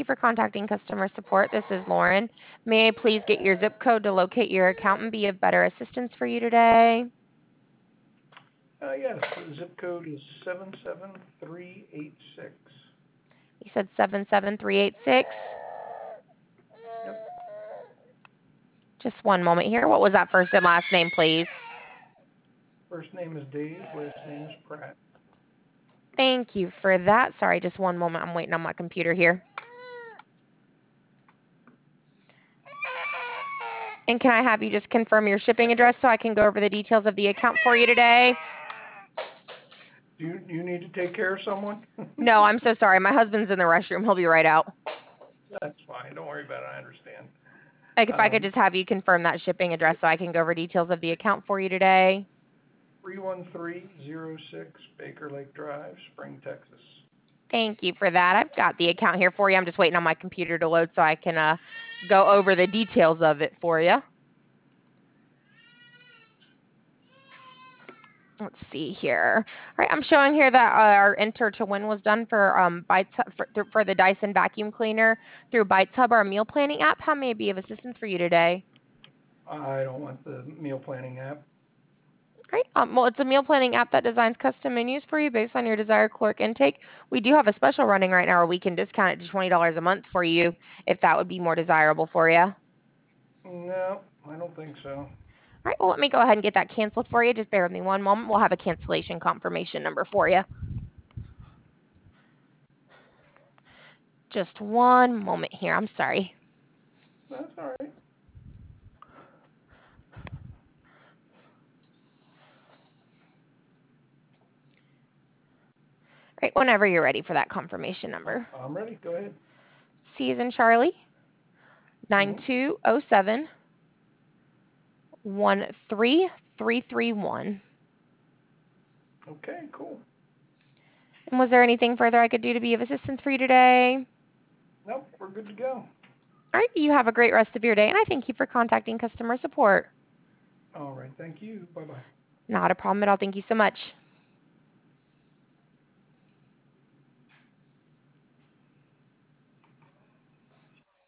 for contacting customer support. This is Lauren. May I please get your zip code to locate your account and be of better assistance for you today? Yes, the zip code is 77386. You said 77386. Yep. Just one moment here. What was that first and last name, please? First name is Dave, last name is Pratt. Thank you for that. Sorry, just one moment. I'm waiting on my computer here. And can I have you just confirm your shipping address so I can go over the details of the account for you today? Do you need to take care of someone? No, I'm so sorry. My husband's in the restroom. He'll be right out. That's fine. Don't worry about it. I understand. Like if I could just have you confirm that shipping address so I can go over details of the account for you today. 31306 Baker Lake Drive, Spring, Texas. Thank you for that. I've got the account here for you. I'm just waiting on my computer to load so I can go over the details of it for you. Let's see here. All right, I'm showing here that our enter to win was done for Bites for the Dyson vacuum cleaner through Bites Hub, our meal planning app. How may I be of assistance for you today? I don't want the meal planning app. All right. Well, it's a meal planning app that designs custom menus for you based on your desired caloric intake. We do have a special running right now where we can discount it to $20 a month for you if that would be more desirable for you. No, I don't think so. All right, well, let me go ahead and get that canceled for you. Just bear with me one moment. We'll have a cancellation confirmation number for you. Just one moment here. I'm sorry. That's all right. All right, whenever you're ready for that confirmation number. I'm ready. Go ahead. C as in Charlie, 9207 13331. Okay, cool. And was there anything further I could do to be of assistance for you today? Nope, we're good to go. All right, you have a great rest of your day, and I thank you for contacting customer support. All right, thank you. Bye-bye. Not a problem at all. Thank you so much.